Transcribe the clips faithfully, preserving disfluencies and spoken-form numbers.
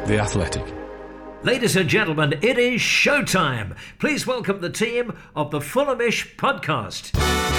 The Athletic. Ladies and gentlemen, it is showtime. Please welcome the team of the Fulhamish podcast.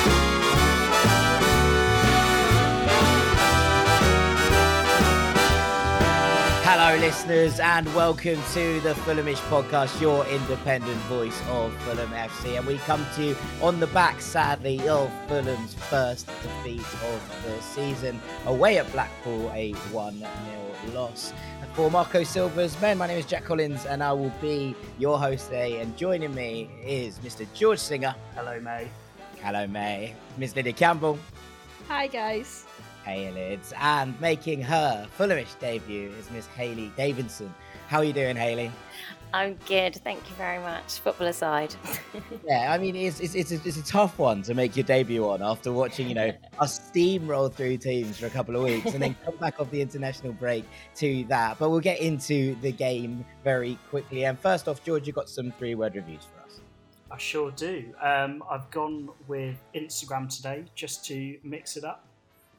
Hello listeners and welcome to the Fulhamish podcast, your independent voice of Fulham F C, and we come to you on the back, sadly, of Fulham's first defeat of the season away at Blackpool, a one nil loss. For Marco Silva's men, my name is Jack Collins and I will be your host today, and joining me is Mister George Singer. Hello May. Hello May. Miss Lydia Campbell. Hi guys. Hey Lids. And making her Fulhamish debut is Miss Hayley Davidson. How are you doing, Hayley? I'm good, thank you very much. Football aside. Yeah, I mean, it's it's it's a, it's a tough one to make your debut on after watching, you know, a steamroll through teams for a couple of weeks and then come back off the international break to that. But we'll get into the game very quickly. And first off, George, you got some three-word reviews for us. I sure do. Um, I've gone with Instagram today just to mix it up.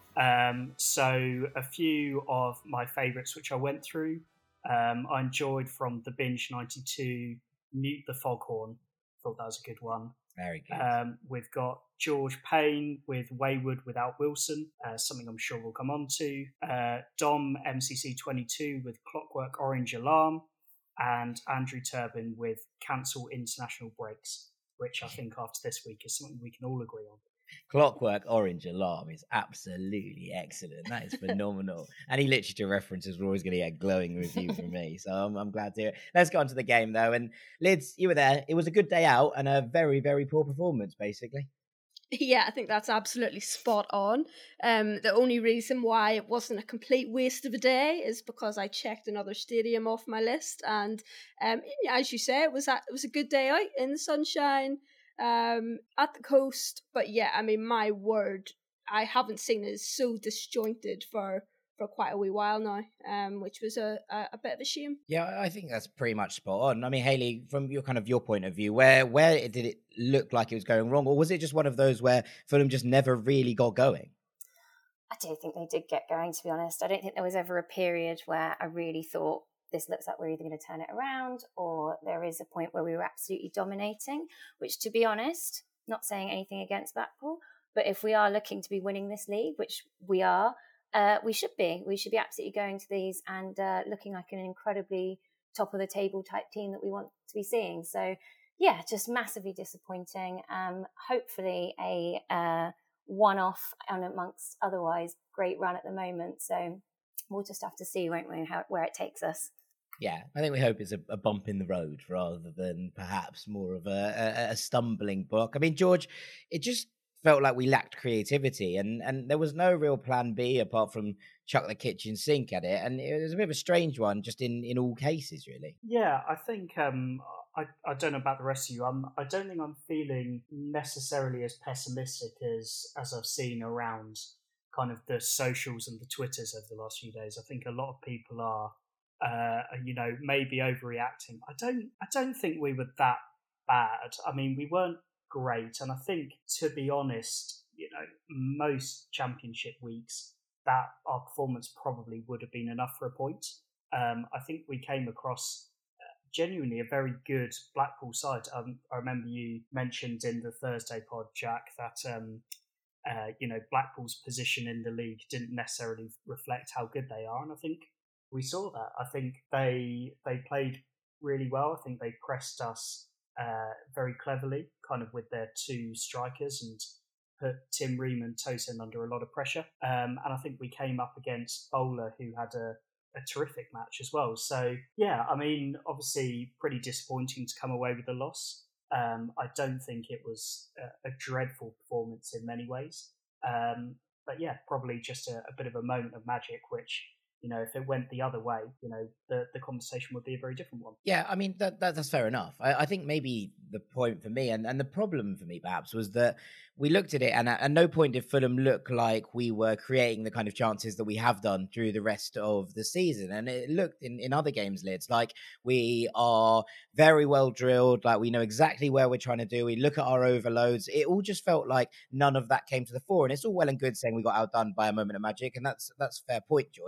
Um, so a few of my favourites which I went through. Um, I enjoyed from the Binge ninety-two, Mute the Foghorn. Thought that was a good one. Very good. Um, we've got George Payne with Wayward Without Wilson, uh, something I'm sure we'll come on to. Uh, Dom M C C twenty-two with Clockwork Orange Alarm, and Andrew Turbin with Cancel International Breaks, which I think after this week is something we can all agree on. Clockwork Orange Alarm is absolutely excellent. That is phenomenal. Any literature references we're always going to get a glowing review from me. So I'm, I'm glad to hear it. Let's go on to the game, though. And Lids, you were there. It was a good day out and a very, very poor performance, basically. Yeah, I think that's absolutely spot on. Um, the only reason why it wasn't a complete waste of a day is because I checked another stadium off my list. And um, as you say, it was a, it was a good day out in the sunshine. Um, at the coast, but yeah, I mean, my word, I haven't seen it so disjointed for for quite a wee while now, um, which was a, a, a bit of a shame. Yeah, I think that's pretty much spot on. I mean, Hayley, from your kind of your point of view, where where did it look like it was going wrong, or was it just one of those where Fulham just never really got going? I do think they did get going, to be honest. I don't think there was ever a period where I really thought this looks like we're either going to turn it around or there is a point where we were absolutely dominating, which, to be honest, not saying anything against Blackpool, but if we are looking to be winning this league, which we are, uh, we should be. We should be absolutely going to these and uh, looking like an incredibly top of the table type team that we want to be seeing. So, yeah, just massively disappointing. Um, hopefully a uh, one-off and amongst otherwise great run at the moment. So we'll just have to see, won't we, how, where it takes us. Yeah, I think we hope it's a, a bump in the road rather than perhaps more of a, a, a stumbling block. I mean, George, it just felt like we lacked creativity and, and there was no real plan B apart from chuck the kitchen sink at it. And it was a bit of a strange one just in, in all cases, really. Yeah, I think, um, I, I don't know about the rest of you. I'm, I don't think I'm feeling necessarily as pessimistic as, as I've seen around kind of the socials and the Twitters over the last few days. I think a lot of people are, uh, you know, maybe overreacting. I don't, I don't think we were that bad. I mean, we weren't great, and I think, to be honest, you know, most championship weeks that our performance probably would have been enough for a point. Um, I think we came across uh, genuinely a very good Blackpool side. Um, I remember you mentioned in the Thursday pod, Jack, that um, uh, you know, Blackpool's position in the league didn't necessarily reflect how good they are, and I think we saw that. I think they they played really well. I think they pressed us uh, very cleverly, kind of with their two strikers, and put Tim Ream and Tosin under a lot of pressure. Um, and I think we came up against Bowler, who had a, a terrific match as well. So, yeah, I mean, obviously pretty disappointing to come away with a loss. Um, I don't think it was a, a dreadful performance in many ways. Um, but, yeah, probably just a, a bit of a moment of magic, which, you know, if it went the other way, you know, the, the conversation would be a very different one. Yeah, I mean, that, that that's fair enough. I, I think maybe the point for me and, and the problem for me perhaps was that we looked at it and at, at no point did Fulham look like we were creating the kind of chances that we have done through the rest of the season. And it looked in, in other games, Lids, like we are very well drilled, like we know exactly where we're trying to do. We look at our overloads. It all just felt like none of that came to the fore. And it's all well and good saying we got outdone by a moment of magic. And that's that's a fair point, George, and I agree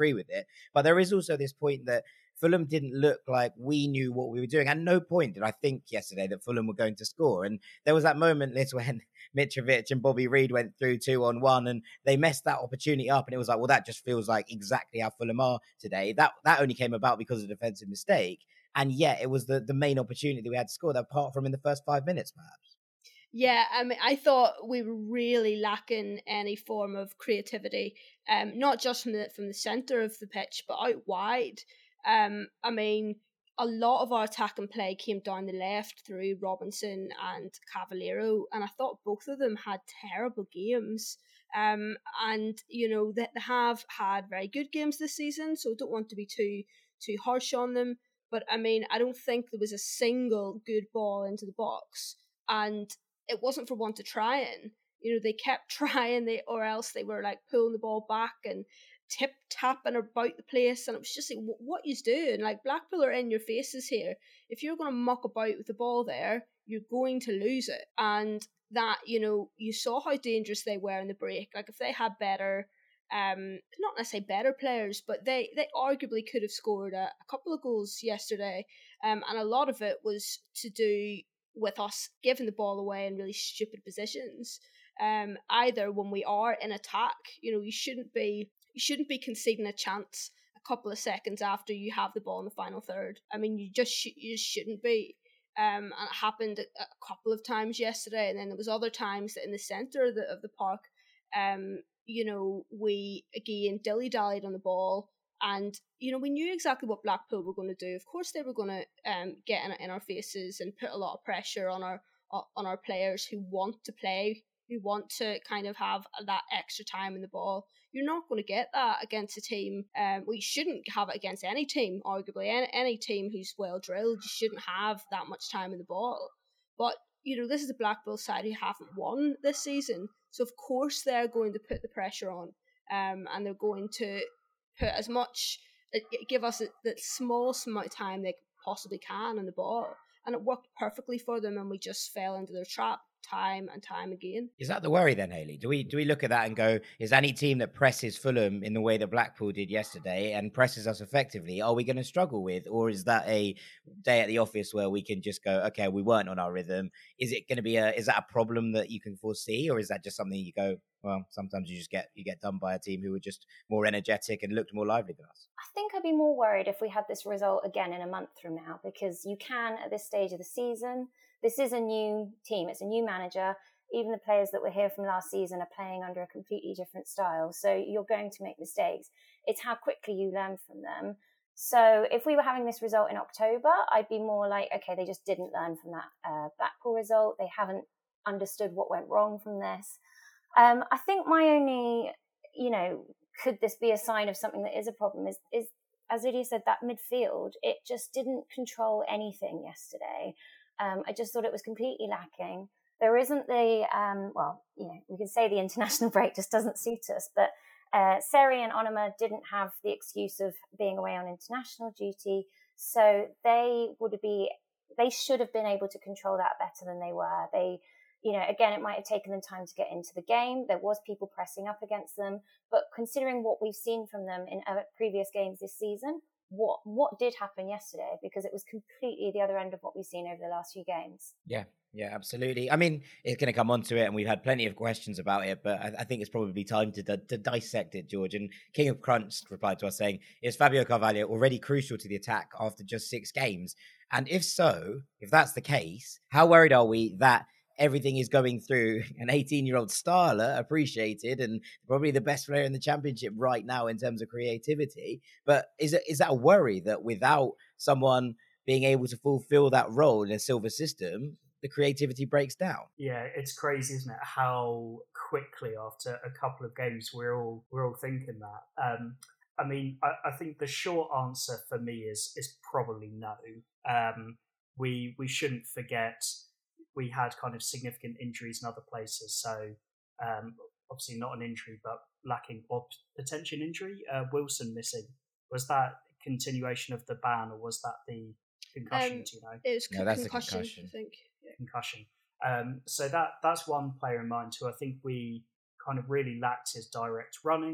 agree with it. But there is also this point that Fulham didn't look like we knew what we were doing. At no point did I think yesterday that Fulham were going to score. And there was that moment, Liz, when Mitrovic and Bobby Reid went through two on one and they messed that opportunity up. And it was like, well, that just feels like exactly how Fulham are today. That that only came about because of a defensive mistake. And yet it was the, the main opportunity that we had to score, that apart from in the first five minutes, perhaps. Yeah, I mean, I thought we were really lacking any form of creativity, um, not just from the from the centre of the pitch, but out wide. Um, I mean, a lot of our attack and play came down the left through Robinson and Cavallero, and I thought both of them had terrible games. Um, and you know they, they have had very good games this season, so don't want to be too too harsh on them. But I mean, I don't think there was a single good ball into the box, and it wasn't for want of trying. You know, they kept trying, they or else they were like pulling the ball back and tip tapping about the place, and it was just like, what you doing? Like, Blackpool are in your faces here. If you're going to muck about with the ball there, you're going to lose it. And that, you know, you saw how dangerous they were in the break. Like, if they had better, um, not necessarily better players, but they they arguably could have scored a, a couple of goals yesterday. Um, and a lot of it was to do with us giving the ball away in really stupid positions. Um, either when we are in attack, you know, you shouldn't be. You shouldn't be conceding a chance a couple of seconds after you have the ball in the final third. I mean, you just sh- you just shouldn't be. Um, and it happened a, a couple of times yesterday, and then there was other times that in the centre of the of the park, um, you know, we again dilly dallied on the ball, and you know we knew exactly what Blackpool were going to do. Of course, they were going to um get in, in our faces and put a lot of pressure on our on our players who want to play, who want to kind of have that extra time in the ball. You're not going to get that against a team. Um, we shouldn't have it against any team, arguably. Any, any team who's well drilled, you shouldn't have that much time in the ball. But, you know, this is a Blackpool side who haven't won this season. So, of course, they're going to put the pressure on. Um, and they're going to put as much, give us the smallest amount of time they possibly can on the ball. And it worked perfectly for them, and we just fell into their trap time and time again. Is that the worry then, Hayley? Do we do we look at that and go, is any team that presses Fulham in the way that Blackpool did yesterday and presses us effectively, are we going to struggle with? Or is that a day at the office where we can just go, okay, we weren't on our rhythm? Is it going to be a, is that a problem that you can foresee? Or is that just something you go, well, sometimes you just get, you get done by a team who were just more energetic and looked more lively than us? I think I'd be more worried if we had this result again in a month from now, because you can, at this stage of the season, this is a new team, it's a new manager. Even the players that were here from last season are playing under a completely different style. So you're going to make mistakes. It's how quickly you learn from them. So if we were having this result in October, I'd be more like, okay, they just didn't learn from that uh, Blackpool result. They haven't understood what went wrong from this. Um, I think my only, you know, could this be a sign of something that is a problem is, is as Lydia said, that midfield, it just didn't control anything yesterday. Um, I just thought it was completely lacking. There isn't the, um, well, you know, we can say the international break just doesn't suit us, but uh, Seri and Onoma didn't have the excuse of being away on international duty. So they would be, they should have been able to control that better than they were. They, you know, again, it might have taken them time to get into the game. There was people pressing up against them, but considering what we've seen from them in uh, previous games this season, what what did happen yesterday? Because it was completely the other end of what we've seen over the last few games. Yeah, yeah, absolutely. I mean, it's going to come onto it, and we've had plenty of questions about it, but I, I think it's probably time to, to, to dissect it, George. And King of Crunch replied to us saying, is Fabio Carvalho already crucial to the attack after just six games? And if so, if that's the case, how worried are we that everything is going through an eighteen-year-old Starler, appreciated, and probably the best player in the championship right now in terms of creativity? But is it is that a worry that without someone being able to fulfill that role in a Silva system, the creativity breaks down? Yeah, it's crazy, isn't it? How quickly after a couple of games we're all we're all thinking that. Um, I mean, I, I think the short answer for me is is probably no. Um, we we shouldn't forget. We had kind of significant injuries in other places. So um, obviously not an injury, but lacking or potential injury. Uh, Wilson missing. Was that continuation of the ban, or was that the concussion? Um, do you know? It was No, that's a concussion, concussion. I think. Yeah. Concussion. Um, so that that's one player in mind who I think we kind of really lacked his direct running.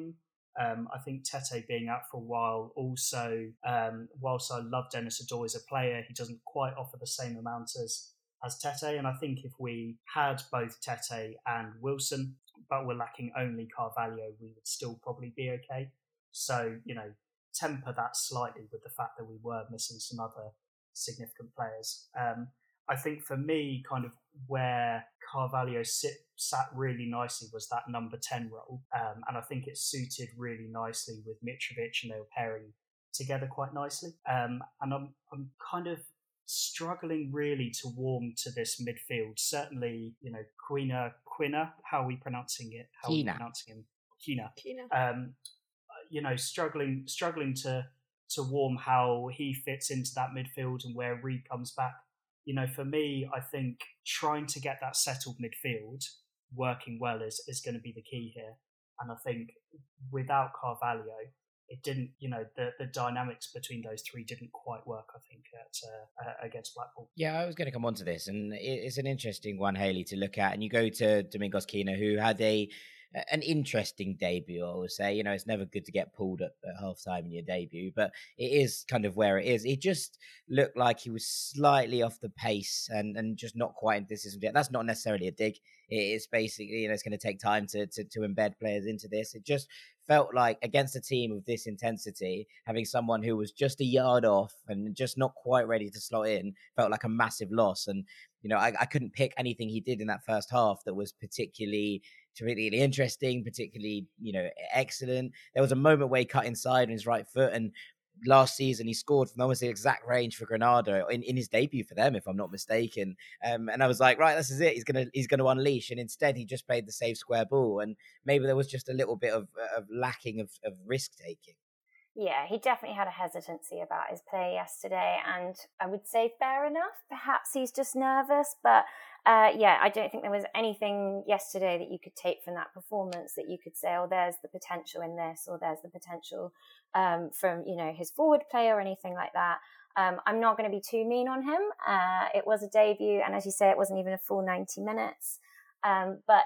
Um, I think Tete being out for a while also, um, whilst I love Denis Odoi as a player, he doesn't quite offer the same amount as, as Tete. And I think if we had both Tete and Wilson, but we're lacking only Carvalho, we would still probably be okay. So, you know, temper that slightly with the fact that we were missing some other significant players. Um, I think for me, kind of where Carvalho sit, sat really nicely was that number ten role. Um, and I think it suited really nicely with Mitrovic, and they were pairing together quite nicely. Um, and I'm, I'm kind of struggling really to warm to this midfield. Certainly, you know, Quina, Quina, how are we pronouncing it? How Quina. are we pronouncing him? Quina. Quina. Um, you know, struggling, struggling to, to warm how he fits into that midfield and where Reed comes back. You know, for me, I think trying to get that settled midfield working well is, is going to be the key here. And I think without Carvalho, it didn't, you know, the, the dynamics between those three didn't quite work, I think, at, uh, uh, against Blackpool. Yeah, I was going to come on to this, and it's an interesting one, Haley, to look at. And you go to Domingos Quina, who had a an interesting debut, I would say. You know, it's never good to get pulled at, at half time in your debut, but it is kind of where it is. It just looked like he was slightly off the pace and, and just not quite in this yet. That's not necessarily a dig. It's basically, you know, it's going to take time to, to to embed players into this. It just felt like against a team of this intensity, having someone who was just a yard off and just not quite ready to slot in felt like a massive loss. And, you know, I, I couldn't pick anything he did in that first half that was particularly particularly interesting, particularly, you know, excellent. There was a moment where he cut inside on his right foot, and last season he scored from almost the exact range for Granada in, in his debut for them, if I'm not mistaken. Um, and I was like, right, this is it. He's gonna he's gonna unleash, and instead he just played the safe square ball, and maybe there was just a little bit of, of lacking of, of risk taking. Yeah, he definitely had a hesitancy about his play yesterday, and I would say fair enough. Perhaps he's just nervous, but uh, yeah, I don't think there was anything yesterday that you could take from that performance that you could say, oh, there's the potential in this, or there's the potential um, from, you know, his forward play or anything like that. Um, I'm not going to be too mean on him. Uh, it was a debut, and as you say, it wasn't even a full ninety minutes. Um, but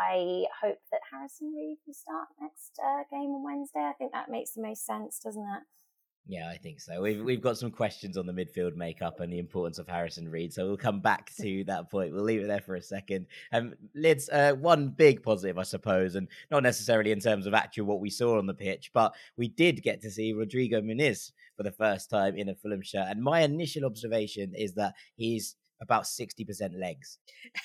I hope that Harrison Reed will start next uh, game on Wednesday. I think that makes the most sense, doesn't it? Yeah, I think so. We've we've got some questions on the midfield makeup and the importance of Harrison Reed, so we'll come back to that point. We'll leave it there for a second. Um, Lids, uh, one big positive, I suppose, and not necessarily in terms of actual what we saw on the pitch, but we did get to see Rodrigo Muniz for the first time in a Fulham shirt. And my initial observation is that he's about sixty percent legs.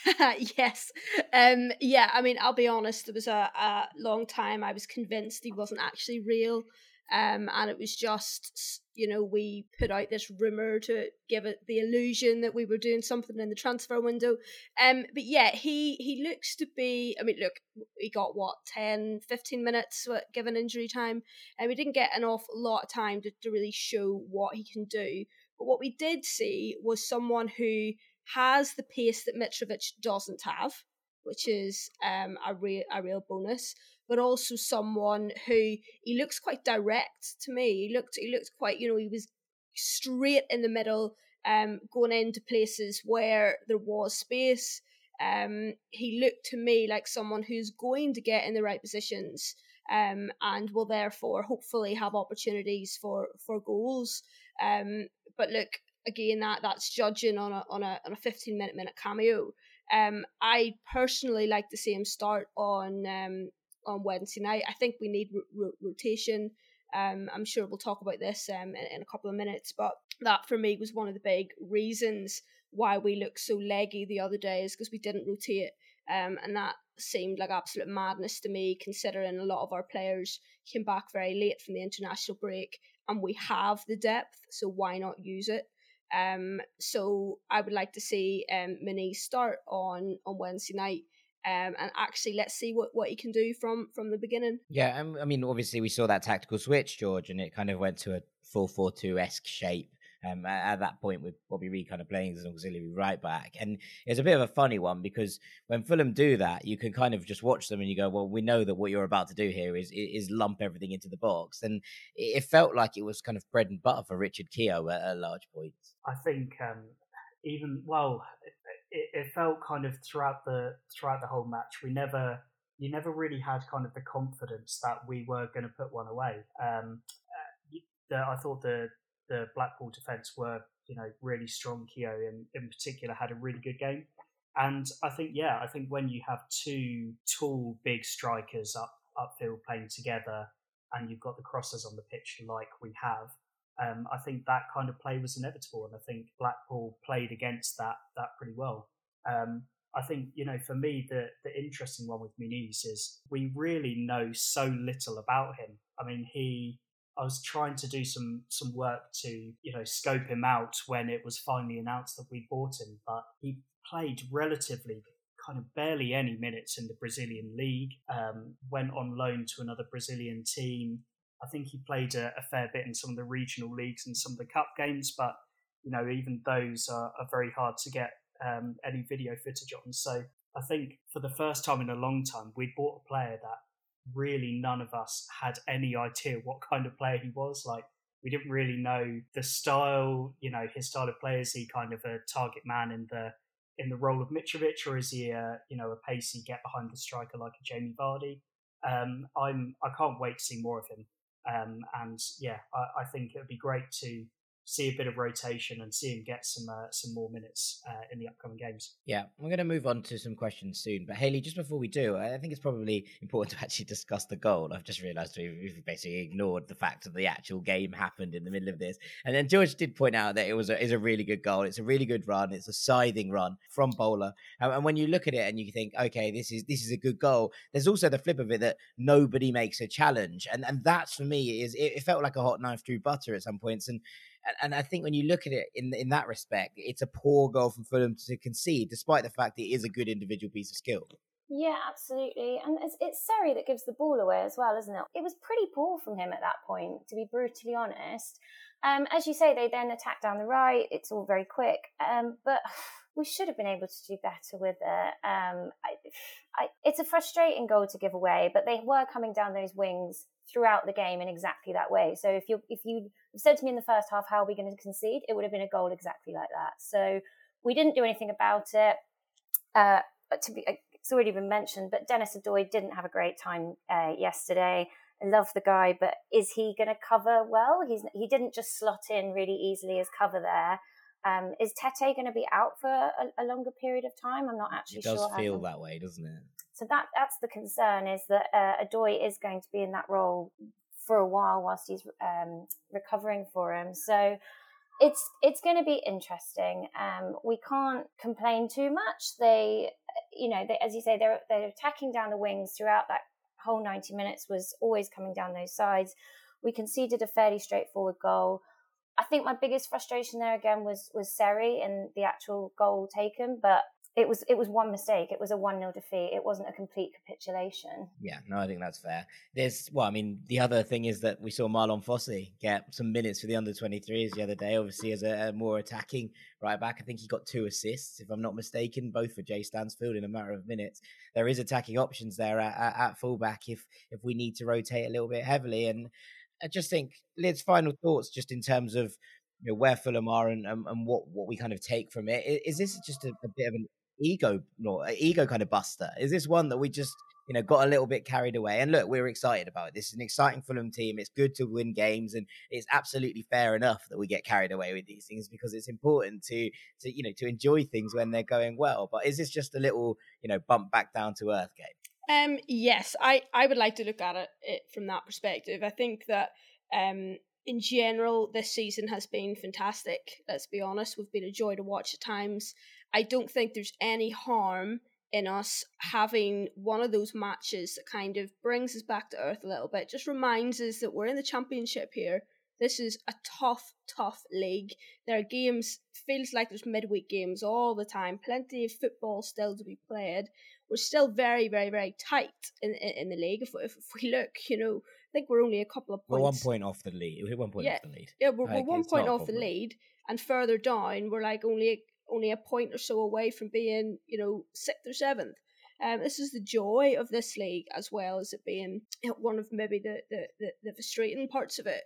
Yes. Um, yeah, I mean, I'll be honest, there was a, a long time I was convinced he wasn't actually real. Um, and it was just, you know, we put out this rumour to give it the illusion that we were doing something in the transfer window. Um, but yeah, he, he looks to be, I mean, look, he got what, ten, fifteen minutes given injury time. And we didn't get an awful lot of time to, to really show what he can do. But what we did see was someone who has the pace that Mitrovic doesn't have, which is um, a real a real bonus. But also someone who, he looks quite direct to me. He looked he looked quite, you know, he was straight in the middle, um, going into places where there was space. Um, he looked to me like someone who's going to get in the right positions, um, and will therefore hopefully have opportunities for for goals. Um, but look, again, that that's judging on a on a on a fifteen minute minute cameo. Um, I personally like to see him start on um on Wednesday night. I think we need ro- rotation. Um, I'm sure we'll talk about this um in, in a couple of minutes, but that for me was one of the big reasons why we looked so leggy the other day, is because we didn't rotate. Um, and that seemed like absolute madness to me, considering a lot of our players came back very late from the international break, and we have the depth, so why not use it? Um, so I would like to see um Muniz start on on Wednesday night. Um, and actually, let's see what, what he can do from, from the beginning. Yeah, um, I mean, obviously we saw that tactical switch, George, and it kind of went to a four four two-esque shape. Um, at that point, with Bobby Reed kind of playing as an auxiliary right back. And it's a bit of a funny one, because when Fulham do that, you can kind of just watch them and you go, well, we know that what you're about to do here is is lump everything into the box. And it felt like it was kind of bread and butter for Richard Keogh at a large point. I think um, even, well, it, it felt kind of throughout the throughout the whole match, we never you never really had kind of the confidence that we were going to put one away. Um, uh, the, I thought the the Blackpool defence were, you know, really strong. Keogh in, in particular had a really good game. And I think, yeah, I think when you have two tall, big strikers up upfield playing together and you've got the crosses on the pitch like we have, um, I think that kind of play was inevitable. And I think Blackpool played against that that pretty well. Um, I think, you know, for me, the, the interesting one with Muniz is we really know so little about him. I mean, he... I was trying to do some some work to, you know, scope him out when it was finally announced that we bought him, but he played relatively kind of barely any minutes in the Brazilian league, um, went on loan to another Brazilian team. I think he played a, a fair bit in some of the regional leagues and some of the cup games, but, you know, even those are, are very hard to get um, any video footage on. So I think for the first time in a long time, we bought a player that really none of us had any idea what kind of player he was. Like, we didn't really know the style, you know, his style of play. Is he kind of a target man in the in the role of Mitrovic, or is he a, you know, a pacey get behind the striker like a Jamie Vardy? Um, I'm I can't wait to see more of him. Um, and yeah, I, I think it would be great to see a bit of rotation and see him get some uh, some more minutes uh, in the upcoming games. Yeah, we're going to move on to some questions soon. But Hayley, just before we do, I think it's probably important to actually discuss the goal. I've just realised we've basically ignored the fact that the actual game happened in the middle of this. And then George did point out that it was a, is a really good goal. It's a really good run. It's a scything run from Bowler. And, and when you look at it and you think, okay, this is this is a good goal, there's also the flip of it that nobody makes a challenge. And and that's, for me, is it, it felt like a hot knife through butter at some points. And And I think when you look at it in in that respect, it's a poor goal from Fulham to concede, despite the fact that it is a good individual piece of skill. Yeah, absolutely. And it's, it's Seri that gives the ball away as well, isn't it? It was pretty poor from him at that point, to be brutally honest. Um, as you say, they then attack down the right. It's all very quick. Um, but we should have been able to do better with it. Um, I, I, it's a frustrating goal to give away, but they were coming down those wings throughout the game in exactly that way. So if you if you said to me in the first half, how are we going to concede? It would have been a goal exactly like that. So we didn't do anything about it. Uh, but to be, it's already been mentioned, but Dennis Odoi didn't have a great time uh, yesterday. I love the guy, but is he going to cover well? He's he didn't just slot in really easily as cover there. Um, is Tete going to be out for a, a longer period of time? I'm not actually sure. It does sure feel that way, doesn't it? So that that's the concern, is that uh, Odoi is going to be in that role for a while whilst he's um, recovering for him. So it's it's going to be interesting. Um, we can't complain too much. They, you know, they, as you say, they're they're attacking down the wings throughout that whole ninety minutes. Was always coming down those sides. We conceded a fairly straightforward goal. I think my biggest frustration there again was was Seri and the actual goal taken, but it was it was one mistake. It was a one nil defeat. It wasn't a complete capitulation. Yeah, no, I think that's fair. There's, well, I mean, the other thing is that we saw Marlon Fossey get some minutes for the under twenty-threes the other day, obviously as a, a more attacking right back. I think he got two assists, if I'm not mistaken, both for Jay Stansfield in a matter of minutes. There is attacking options there at, at, at fullback if if we need to rotate a little bit heavily. And I just think, Lid's final thoughts just in terms of, you know, where Fulham are and, and, and what, what we kind of take from it. Is, is this just a, a bit of an ego, no, an ego kind of buster? Is this one that we just, you know, got a little bit carried away? And look, we're excited about it. This is an exciting Fulham team. It's good to win games, and it's absolutely fair enough that we get carried away with these things, because it's important to, to you know, to enjoy things when they're going well. But is this just a little, you know, bump back down to earth game? Um, yes, I, I would like to look at it, it from that perspective. I think that um, in general, this season has been fantastic. Let's be honest, we've been a joy to watch at times. I don't think there's any harm in us having one of those matches that kind of brings us back to earth a little bit. Just reminds us that we're in the Championship here. This is a tough, tough league. There are games, feels like there's midweek games all the time. Plenty of football still to be played. We're still very, very, very tight in in, in the league. If, if if we look, you know, I think we're only a couple of points. We're one point off the lead. We're one point yeah, off the lead. Yeah, we're, we're like, one point off the lead, and further down, we're like only only a point or so away from being, you know, sixth or seventh. Um, this is the joy of this league, as well as it being one of maybe the the the, the frustrating parts of it.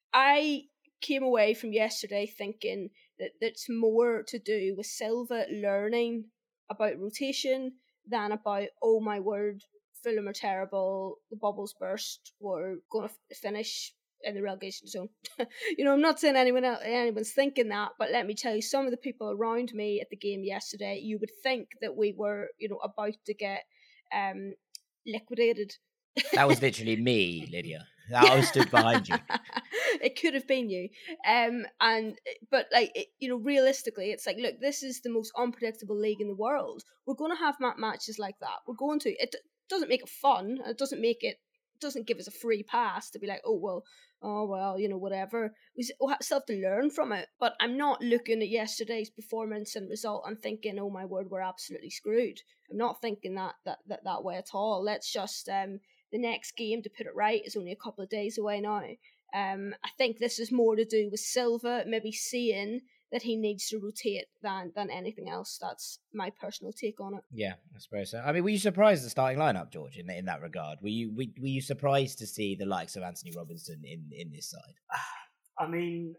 I came away from yesterday thinking that that's more to do with Silva learning about rotation than about, oh my word, Fulham are terrible, the bubbles burst, we're going to f- finish in the relegation zone. You know, I'm not saying anyone else, anyone's thinking that, but let me tell you, some of the people around me at the game yesterday, you would think that we were, you know, about to get um, liquidated. That was literally me, Lydia. I was stood behind you. It could have been you. Um, and but like it, you know, realistically, it's like, look, this is the most unpredictable league in the world. We're going to have mat matches like that. We're going to. It doesn't make it fun. It doesn't make it. Doesn't give us a free pass to be like, oh well, oh well, you know, whatever. We still have to learn from it. But I'm not looking at yesterday's performance and result and thinking, oh my word, we're absolutely screwed. I'm not thinking that that that, that way at all. Let's just um. The next game, to put it right, is only a couple of days away now. Um, I think this is more to do with Silva maybe seeing that he needs to rotate than than anything else. That's my personal take on it. Yeah, I suppose so. I mean, were you surprised at the starting lineup, George, in in that regard? Were you were, were you surprised to see the likes of Anthony Robinson in, in this side? I mean,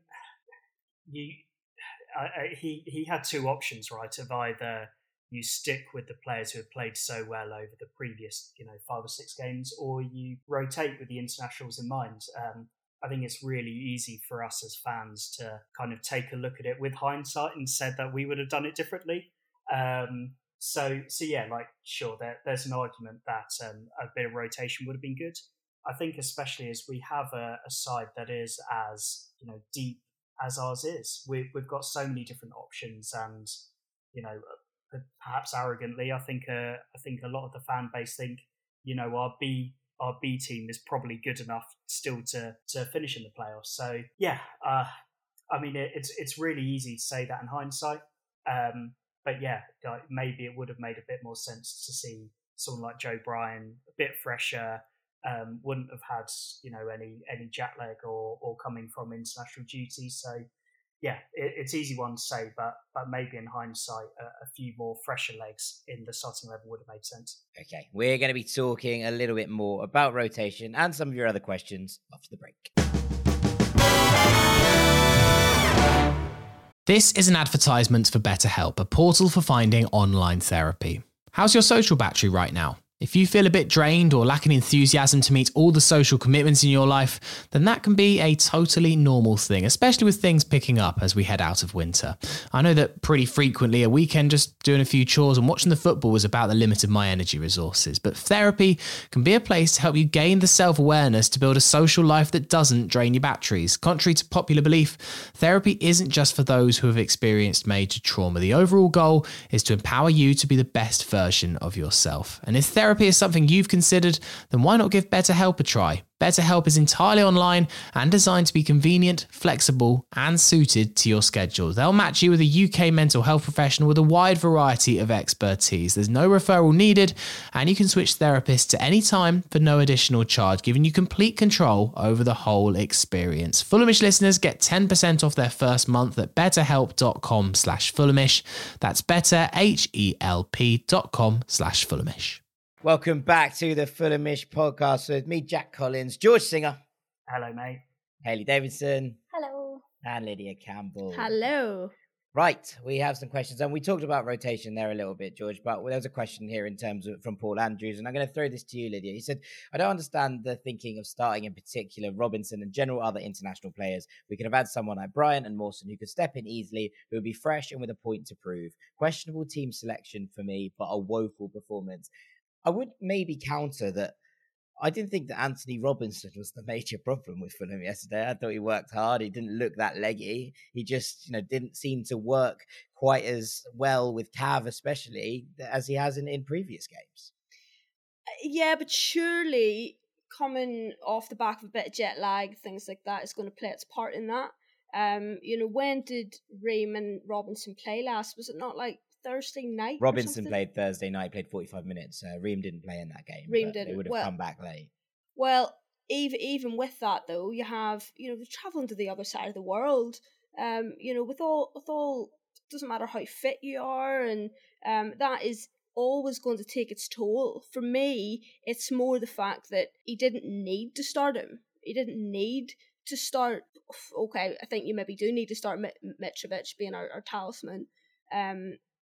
you, I, I, he he had two options, right? Of either you stick with the players who have played so well over the previous, you know, five or six games, or you rotate with the internationals in mind. Um, I think it's really easy for us as fans to kind of take a look at it with hindsight and said that we would have done it differently. Um, so, so yeah, like, sure, there, there's an argument that um, a bit of rotation would have been good. I think especially as we have a, a side that is as, you know, deep as ours is. We, we've got so many different options and, you know, perhaps arrogantly, I think uh, I think a lot of the fan base think, you know, our B our B team is probably good enough still to to finish in the playoffs. So yeah, uh, I mean it, it's it's really easy to say that in hindsight, um, but yeah, like maybe it would have made a bit more sense to see someone like Joe Bryan a bit fresher, um, wouldn't have had, you know, any any jet lag or or coming from international duty. So. Yeah, it, it's easy one to say, but but maybe in hindsight, a, a few more fresher legs in the starting level would have made sense. Okay, we're going to be talking a little bit more about rotation and some of your other questions after the break. This is an advertisement for BetterHelp, a portal for finding online therapy. How's your social battery right now? If you feel a bit drained or lacking enthusiasm to meet all the social commitments in your life, then that can be a totally normal thing, especially with things picking up as we head out of winter. I know that pretty frequently a weekend just doing a few chores and watching the football was about the limit of my energy resources, but therapy can be a place to help you gain the self-awareness to build a social life that doesn't drain your batteries. Contrary to popular belief, therapy isn't just for those who have experienced major trauma. The overall goal is to empower you to be the best version of yourself. And if therapy Therapy is something you've considered, then why not give BetterHelp a try? BetterHelp is entirely online and designed to be convenient, flexible, and suited to your schedule. They'll match you with a U K mental health professional with a wide variety of expertise. There's no referral needed, and you can switch therapists at any time for no additional charge, giving you complete control over the whole experience. Fulhamish listeners get ten percent off their first month at betterhelp.com slash Fulhamish. That's better, H E L P dot com slash Fulhamish. Welcome back to the Fulhamish podcast with me, Jack Collins, George Singer. Hello, mate. Hayley Davidson. Hello. And Lydia Campbell. Hello. Right, we have some questions, and we talked about rotation there a little bit, George, but there was a question here in terms of from Paul Andrews, and I'm going to throw this to you, Lydia. He said, I don't understand the thinking of starting in particular Robinson and general other international players. We could have had someone like Bryan and Mawson who could step in easily, who would be fresh and with a point to prove. Questionable team selection for me, but a woeful performance. I would maybe counter that I didn't think that Anthony Robinson was the major problem with Fulham yesterday. I thought he worked hard. He didn't look that leggy. He just, you know, didn't seem to work quite as well with Cav, especially, as he has in, in previous games. Yeah, but surely coming off the back of a bit of jet lag, things like that, is going to play its part in that. Um, you know, when did Ream and Robinson play last? Was it not like Thursday night? Robinson played Thursday night, played forty-five minutes. Uh, Ream didn't play in that game. Ream didn't. They would have well, come back late. Well, even even with that though, you have, you know, they're traveling to the other side of the world. Um, you know, with all with all, it doesn't matter how fit you are, and um, that is always going to take its toll. For me, it's more the fact that he didn't need to start him. He didn't need to start. Okay, I think you maybe do need to start Mitrovic being our, our talisman. Um,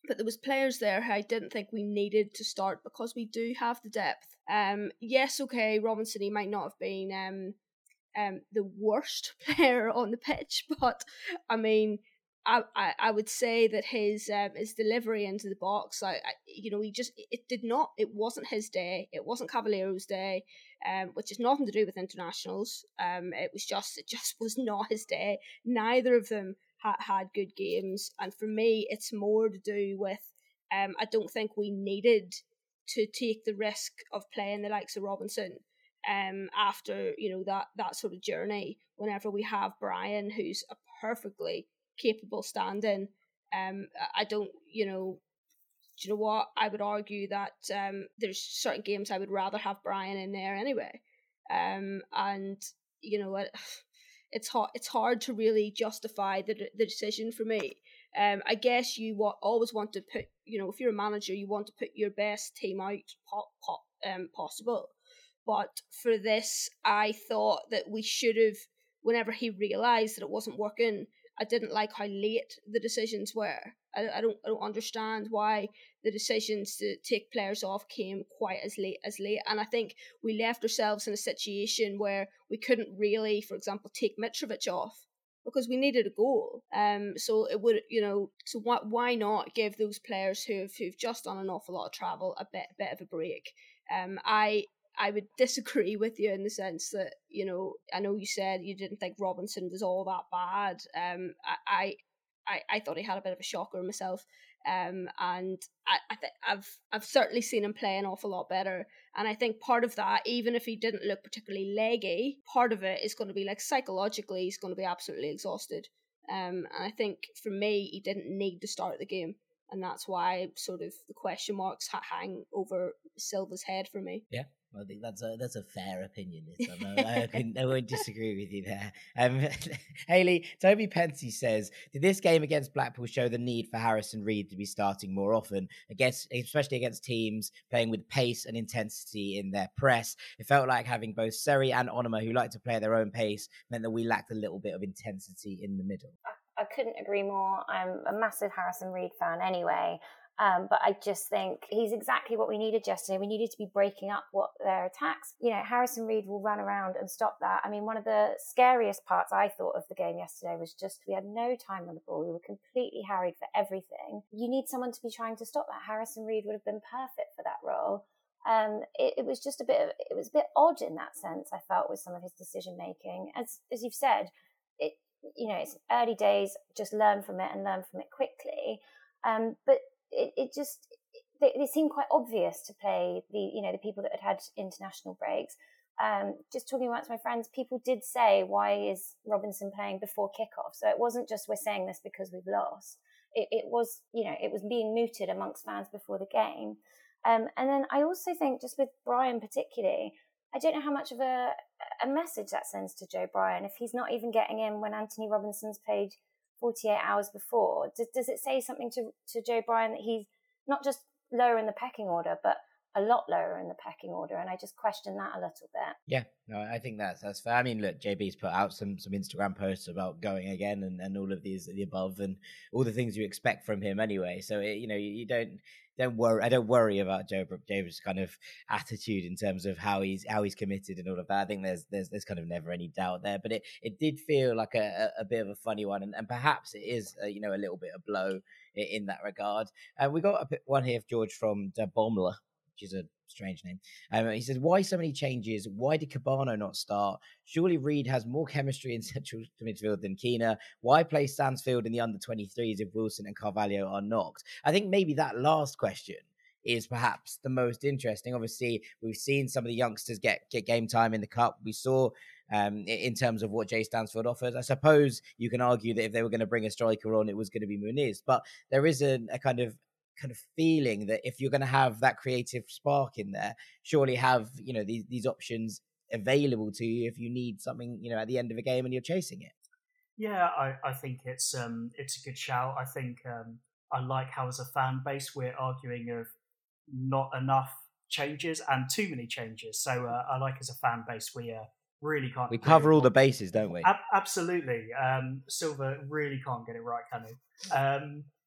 but there was players there who I didn't think we needed to start because we do have the depth. Um, yes, okay, Robinson, he might not have been um, um, the worst player on the pitch, but I mean, I, I, I would say that his um, his delivery into the box, I, I you know, he just it did not, it wasn't his day, it wasn't Cavaliero's day, um, which has nothing to do with internationals. Um, it was just it just was not his day. Neither of them had had good games, and for me, it's more to do with um, I don't think we needed to take the risk of playing the likes of Robinson um, after, you know, that, that sort of journey, whenever we have Brian, who's a perfectly capable stand-in. Um, I don't, you know, do you know what? I would argue that um, there's certain games I would rather have Brian in there anyway. Um, and, you know, it, it's hard, it's hard to really justify the the decision for me. Um, I guess you wa- always want to put, you know, if you're a manager, you want to put your best team out po- po- um, possible. But for this, I thought that we should have, whenever he realised that it wasn't working, I didn't like how late the decisions were. I, I don't I don't understand why the decisions to take players off came quite as late as late. And I think we left ourselves in a situation where we couldn't really, for example, take Mitrovic off, because we needed a goal. Um, so it would, you know, so why why not give those players who've who've just done an awful lot of travel a bit a bit of a break? Um, I I would disagree with you in the sense that, you know, I know you said you didn't think Robinson was all that bad. Um, I I I thought he had a bit of a shocker myself. Um, and I, I think I've I've certainly seen him play an awful lot better. And I think part of that, even if he didn't look particularly leggy, part of it is going to be like psychologically he's going to be absolutely exhausted. Um, and I think for me, he didn't need to start the game, and that's why sort of the question marks hang over Silva's head for me. Yeah. I think that's a that's a fair opinion. I, I, couldn't, I won't disagree with you there. Um, Hayley, Toby Pensy says, did this game against Blackpool show the need for Harrison Reed to be starting more often, against, especially against teams playing with pace and intensity in their press? It felt like having both Seri and Onoma, who like to play at their own pace, meant that we lacked a little bit of intensity in the middle. I couldn't agree more. I'm a massive Harrison Reed fan anyway. Um, but I just think he's exactly what we needed yesterday. We needed to be breaking up what their attacks. You know, Harrison Reed will run around and stop that. I mean, one of the scariest parts I thought of the game yesterday was just we had no time on the ball. We were completely harried for everything. You need someone to be trying to stop that. Harrison Reed would have been perfect for that role. Um, it, it was just a bit of, it was a bit odd in that sense, I felt, with some of his decision making. As as you've said, it you know, it's early days, just learn from it and learn from it quickly. Um, but It, it just it, it seemed quite obvious to play the you know the people that had had international breaks. Um, just talking about to my friends, people did say, why is Robinson playing before kickoff? So it wasn't just we're saying this because we've lost. It, it was you know it was being mooted amongst fans before the game. Um, and then I also think just with Brian particularly, I don't know how much of a a message that sends to Joe Bryan if he's not even getting in when Anthony Robinson's played forty-eight hours before. Does, does it say something to, to Joe Bryan that he's not just lower in the pecking order, but a lot lower in the pecking order? And I just question that a little bit. Yeah, no, I think that's that's fair. I mean, look, J B's put out some some Instagram posts about going again and, and all of these the above and all the things you expect from him anyway. So it, you know, you, you don't don't worry. I don't worry about Joe Joe's kind of attitude in terms of how he's how he's committed and all of that. I think there's there's there's kind of never any doubt there. But it, it did feel like a, a bit of a funny one, and, and perhaps it is a, you know a little bit of blow in, in that regard. And uh, we got a bit, one here, George, from De Bomler, which is a strange name. Um, he says, why so many changes? Why did Cabano not start? Surely Reed has more chemistry in central midfield than Keena. Why play Stansfield in the under twenty-threes if Wilson and Carvalho are knocked? I think maybe that last question is perhaps the most interesting. Obviously, we've seen some of the youngsters get, get game time in the Cup. We saw um, in terms of what Jay Stansfield offers. I suppose you can argue that if they were going to bring a striker on, it was going to be Muniz. But there is a, a kind of kind of feeling that if you're going to have that creative spark in there, surely have, you know, these, these options available to you if you need something, you know, at the end of a game and you're chasing it. Yeah, I, I think it's um it's a good shout. I think um I like how as a fan base we're arguing of not enough changes and too many changes. So uh, I like as a fan base we uh, really can't. We cover all the bases, don't we? Ab- absolutely. Um, Silva really can't get it right, can he? Um,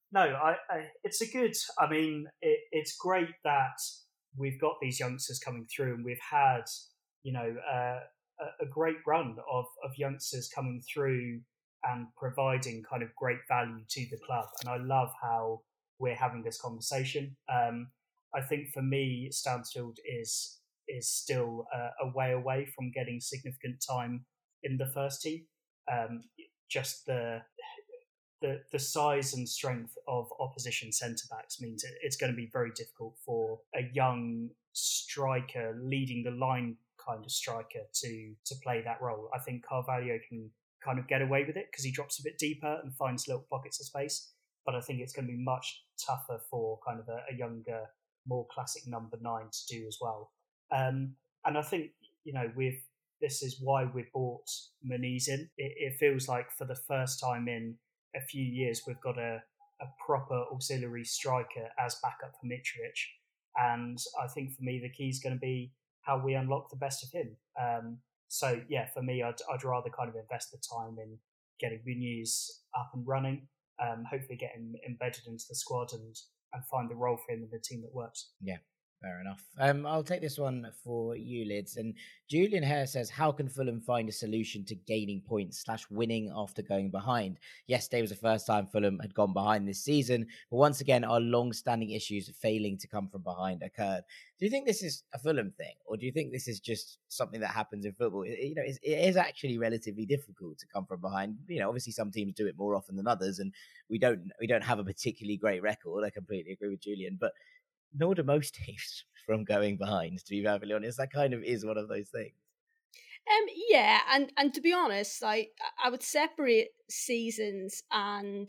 no, I, I, it's a good. I mean, it, it's great that we've got these youngsters coming through, and we've had, you know, uh, a, a great run of of youngsters coming through and providing kind of great value to the club. And I love how we're having this conversation. Um, I think for me, Stansfield is is still uh, a way away from getting significant time in the first team. Um, just the the the size and strength of opposition centre backs means it, it's going to be very difficult for a young striker leading the line kind of striker to to play that role. I think Carvalho can kind of get away with it because he drops a bit deeper and finds little pockets of space. But I think it's going to be much tougher for kind of a, a younger, more classic number nine to do as well. Um, and I think, you know, we've this is why we bought Muniz in. It, it feels like for the first time in a few years, we've got a, a proper auxiliary striker as backup for Mitrovic. And I think for me, the key is going to be how we unlock the best of him. Um, so, yeah, for me, I'd, I'd rather kind of invest the time in getting Muniz up and running, um, hopefully get him embedded into the squad and, and find the role for him in the team that works. Yeah. Fair enough. Um, I'll take this one for you, Lids. And Julian Hare says, how can Fulham find a solution to gaining points slash winning after going behind? Yesterday was the first time Fulham had gone behind this season, but once again, our long-standing issues of failing to come from behind occurred. Do you think this is a Fulham thing, or do you think this is just something that happens in football? It, you know, it is actually relatively difficult to come from behind. You know, obviously some teams do it more often than others, and we don't we don't have a particularly great record. I completely agree with Julian, but nor do most teams from going behind, to be perfectly honest. That kind of is one of those things. Um, yeah, and, and to be honest, like I would separate seasons and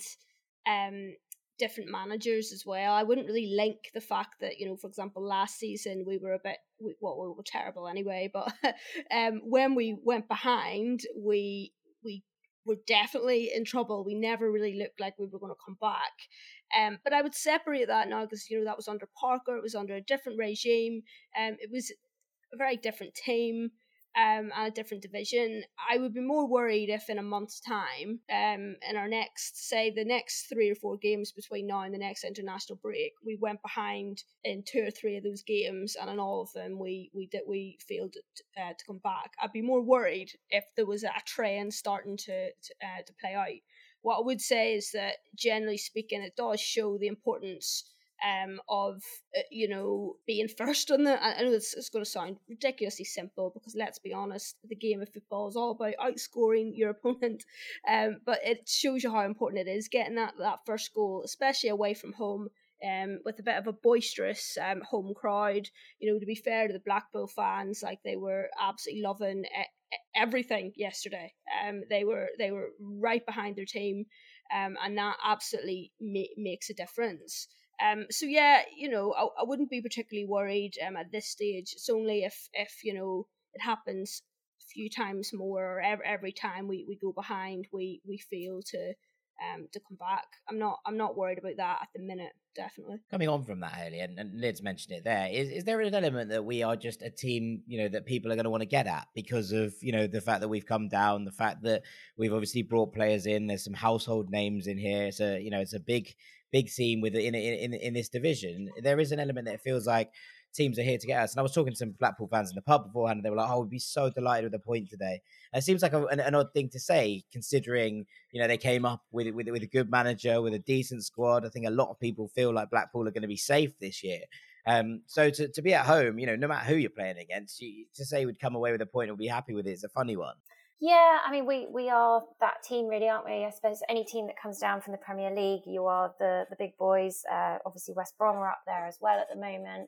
um different managers as well. I wouldn't really link the fact that, you know, for example, last season we were a bit, we, well, we were terrible anyway, but um when we went behind, we we were definitely in trouble. We never really looked like we were going to come back. Um, but I would separate that now because, you know, that was under Parker. It was under a different regime. Um, it was a very different team um, and a different division. I would be more worried if in a month's time, um, in our next, say, the next three or four games between now and the next international break, we went behind in two or three of those games, and in all of them we we did we failed to, uh, to come back. I'd be more worried if there was a trend starting to to, uh, to play out. What I would say is that, generally speaking, it does show the importance um, of, uh, you know, being first on the... I know this is going to sound ridiculously simple because, let's be honest, the game of football is all about outscoring your opponent. Um, but it shows you how important it is getting that, that first goal, especially away from home, um, with a bit of a boisterous um, home crowd. You know, to be fair to the Blackpool fans, like, they were absolutely loving it. Everything yesterday. Um, they were they were right behind their team, um, and that absolutely ma- makes a difference. Um, so yeah, you know, I, I wouldn't be particularly worried um, at this stage. It's only if if you know it happens a few times more, or every, every time we, we go behind, we we fail to um to come back. I'm not I'm not worried about that at the minute. Definitely. Coming on from that, Haley, and, and Lids mentioned it there, is, is there an element that we are just a team, you know, that people are going to want to get at because of, you know, the fact that we've come down, the fact that we've obviously brought players in, there's some household names in here. It's a, you know, it's a big, big team with in, in, in this division. There is an element that it feels like teams are here to get us. And I was talking to some Blackpool fans in the pub beforehand, and they were like, oh, we'd be so delighted with a point today. And it seems like a, an, an odd thing to say, considering, you know, they came up with, with, with a good manager, with a decent squad. I think a lot of people feel like Blackpool are going to be safe this year. Um, so to, to be at home, you know, no matter who you're playing against, you, to say we'd come away with a point and be happy with it is a funny one. Yeah, I mean, we, we are that team, really, aren't we? I suppose any team that comes down from the Premier League, you are the, the big boys. Uh, obviously, West Brom are up there as well at the moment.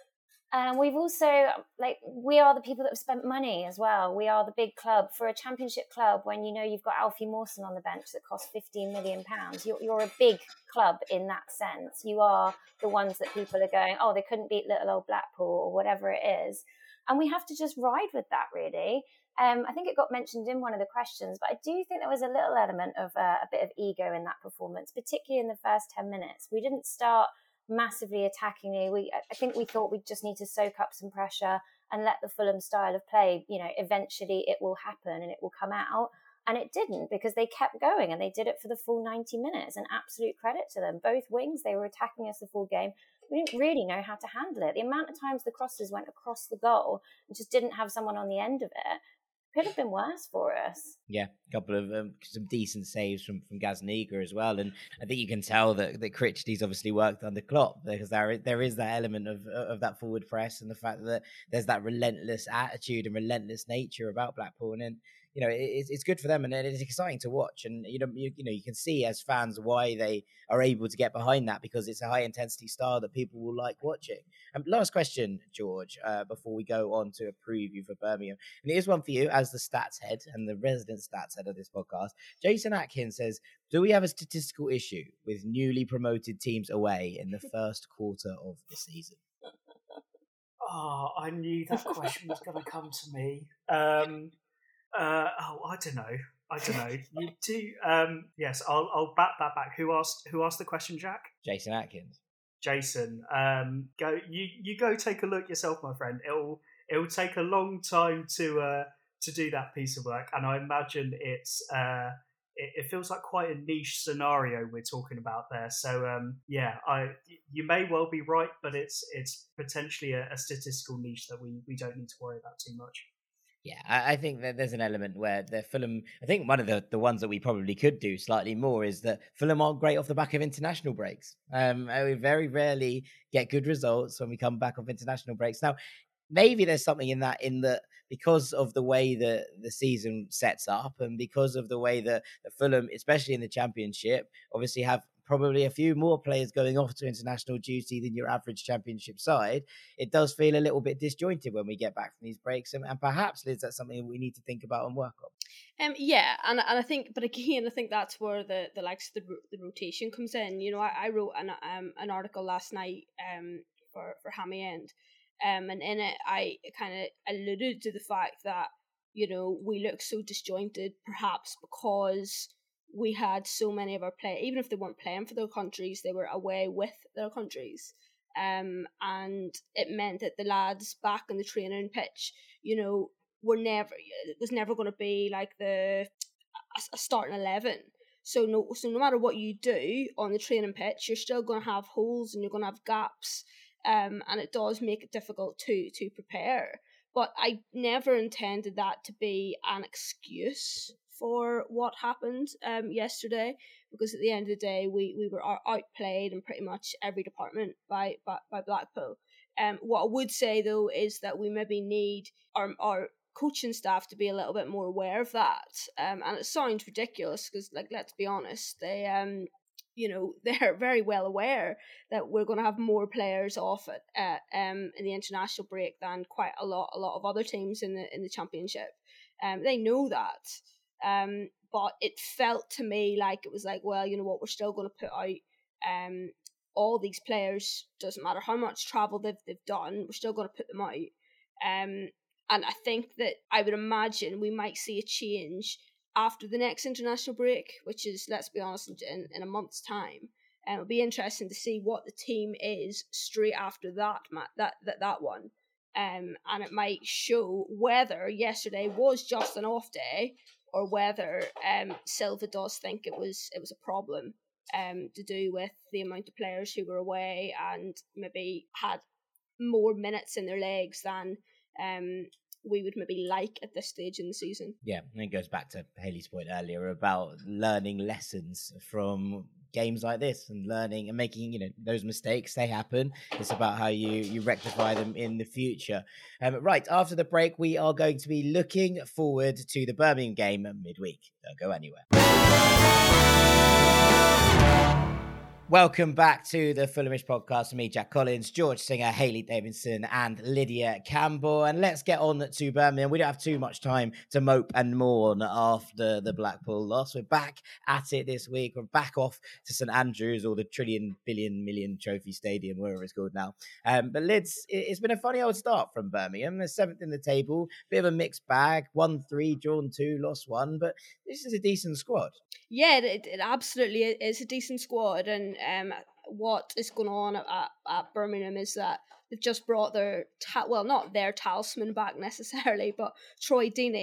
And we've also, like, we are the people that have spent money as well. We are the big club. For a championship club, when you know you've got Alfie Mawson on the bench that costs fifteen million pounds, you're, you're a big club in that sense. You are the ones that people are going, oh, they couldn't beat little old Blackpool or whatever it is. And we have to just ride with that, really. Um, I think it got mentioned in one of the questions, but I do think there was a little element of uh, a bit of ego in that performance, particularly in the first ten minutes. We didn't start massively attackingly. We, I think we thought we just need to soak up some pressure and let the Fulham style of play, you know, eventually it will happen and it will come out. And it didn't, because they kept going and they did it for the full ninety minutes. And absolute credit to them. Both wings, they were attacking us the full game. We didn't really know how to handle it. The amount of times the crosses went across the goal and just didn't have someone on the end of it could have been worse for us. Yeah, a couple of um, some decent saves from, from Gazaniga as well. And I think you can tell that, that Critchley's obviously worked under Klopp, because there, there is that element of of that forward press and the fact that there's that relentless attitude and relentless nature about Blackpool. And, you know, it, it's good for them, and it's exciting to watch. And, you know, you, you know, you can see as fans why they are able to get behind that, because it's a high intensity style that people will like watching. Um, last question, George, uh, before we go on to a preview for Birmingham. And here's one for you as the stats head and the resident stats head of this podcast. Jason Atkins says, do we have a statistical issue with newly promoted teams away in the first quarter of the season? Oh, I knew that question was going to come to me. Um, uh, oh, I don't know. I don't know. You do. Um, yes, I'll I'll bat that back. Who asked? Who asked the question, Jack? Jason Atkins. Jason, um, go. You you go take a look yourself, my friend. It'll it'll take a long time to uh, to do that piece of work, and I imagine it's uh, it, it feels like quite a niche scenario we're talking about there. So um, yeah, I you may well be right, but it's it's potentially a, a statistical niche that we we don't need to worry about too much. Yeah, I, I think that there's an element where the Fulham, I think one of the, the ones that we probably could do slightly more is that Fulham aren't great off the back of international breaks. Um, we very rarely get good results when we come back off international breaks. Now, maybe there's something in that, in that because of the way that the season sets up and because of the way that the Fulham, especially in the Championship, obviously have probably a few more players going off to international duty than your average Championship side, it does feel a little bit disjointed when we get back from these breaks. And, and perhaps, Liz, that's something we need to think about and work on. Um, yeah, and and I think, but again, I think that's where the the likes of the, the rotation comes in. You know, I, I wrote an um an article last night um for for Hammy End, um, and in it I kind of alluded to the fact that, you know, we look so disjointed, perhaps because we had so many of our players, even if they weren't playing for their countries, they were away with their countries. Um, and it meant that the lads back on the training pitch, you know, were never, it was never going to be like the a starting eleven. So no, so no matter what you do on the training pitch, you're still going to have holes and you're going to have gaps. Um, and it does make it difficult to to prepare. But I never intended that to be an excuse for what happened um, yesterday, because at the end of the day, we, we were outplayed in pretty much every department by by, by Blackpool. Um, what I would say, though, is that we maybe need our, our coaching staff to be a little bit more aware of that. Um, and it sounds ridiculous because, like, let's be honest, they um, you know, they're very well aware that we're going to have more players off at uh, um in the international break than quite a lot a lot of other teams in the in the Championship. Um, they know that. Um, but it felt to me like it was like, well, you know what, we're still going to put out um all these players. Doesn't matter how much travel they've they've done, we're still going to put them out. Um, and I think that I would imagine we might see a change after the next international break, which is, let's be honest, in, in a month's time. And it'll be interesting to see what the team is straight after that that that that one. Um, and it might show whether yesterday was just an off day, or whether um, Silva does think it was it was a problem um, to do with the amount of players who were away and maybe had more minutes in their legs than um, we would maybe like at this stage in the season. Yeah, and it goes back to Hayley's point earlier about learning lessons from games like this and learning and making, you know, those mistakes, they happen. It's about how you, you rectify them in the future. Um, right, after the break, we are going to be looking forward to the Birmingham game midweek. Don't go anywhere. Welcome back to the Fulhamish podcast with me, Jack Collins, George Singer, Hayley Davidson, and Lydia Campbell. And let's get on to Birmingham. We don't have too much time to mope and mourn after the Blackpool loss. We're back at it this week. We're back off to St Andrews, or the trillion, billion, million trophy stadium, wherever it's called now. Um, but Lids, it's been a funny old start from Birmingham. They're seventh in the table, bit of a mixed bag. Won three, drawn two, lost one. But this is a decent squad. Yeah, it, it absolutely is a decent squad. And um, what is going on at, at Birmingham is that they've just brought their, ta- well, not their talisman back necessarily, but Troy Deeney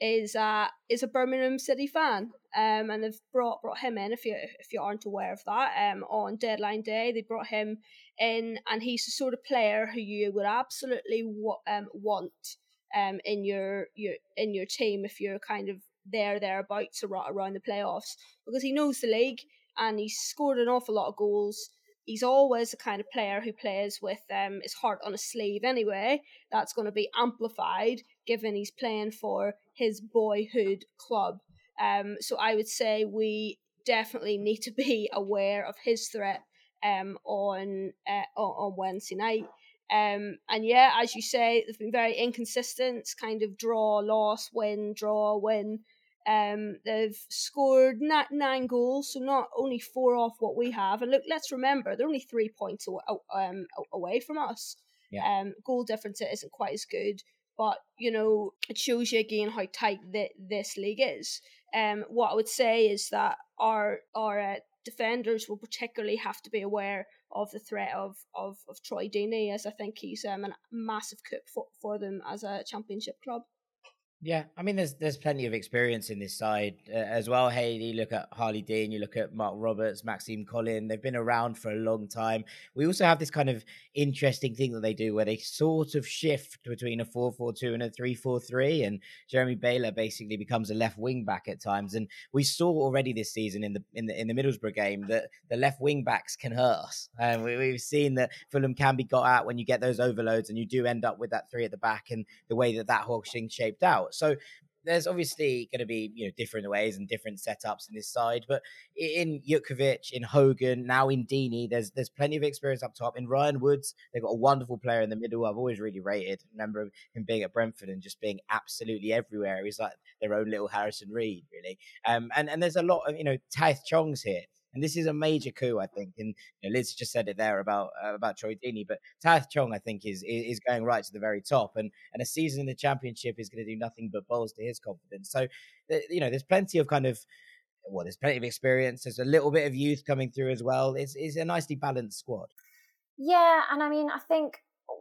is uh is a Birmingham City fan, um, and they've brought brought him in. If you if you aren't aware of that, um, on deadline day they brought him in, and he's the sort of player who you would absolutely wa- um want um in your your in your team if you're kind of there thereabouts around the playoffs, because he knows the league and he's scored an awful lot of goals. He's always the kind of player who plays with um, his heart on his sleeve anyway. That's going to be amplified given he's playing for his boyhood club. Um, so I would say we definitely need to be aware of his threat um, on, uh, on on Wednesday night. Um, and yeah, as you say, they've been very inconsistent. It's kind of draw, loss, win, draw, win. Um, they've scored nine, nine goals, so not only four off what we have. And look, let's remember they're only three points away, um, away from us. Yeah. Um, goal difference isn't quite as good, but you know it shows you again how tight the, this league is. Um, what I would say is that our our uh, defenders will particularly have to be aware of the threat of of, of Troy Deeney, as I think he's um, a massive coup for, for them as a championship club. Yeah, I mean, there's there's plenty of experience in this side uh, as well. Hey, you look at Harley Dean, you look at Mark Roberts, Maxime Collin. They've been around for a long time. We also have this kind of interesting thing that they do where they sort of shift between a four four two and a three four three, and Jeremy Baylor basically becomes a left wing back at times. And we saw already this season in the in the in the Middlesbrough game that the left wing backs can hurt us. And we, we've seen that Fulham can be got out when you get those overloads, and you do end up with that three at the back, and the way that that whole thing shaped out. So there's obviously going to be, you know, different ways and different setups in this side, but in Jutkiewicz, in Hogan, now in Deeney, there's there's plenty of experience up top. In Ryan Woods, they've got a wonderful player in the middle. I've always really rated. Remember him being at Brentford and just being absolutely everywhere. He's like their own little Harrison Reed, really. Um, and and there's a lot of, you know, Taith Chong's here. And this is a major coup, I think. And you know, Liz just said it there about uh, about Troy Deeney, but Taith Chong, I think, is is going right to the very top. And and a season in the Championship is going to do nothing but bolster his confidence. So, you know, there's plenty of kind of, well, there's plenty of experience. There's a little bit of youth coming through as well. It's it's a nicely balanced squad. Yeah, and I mean, I think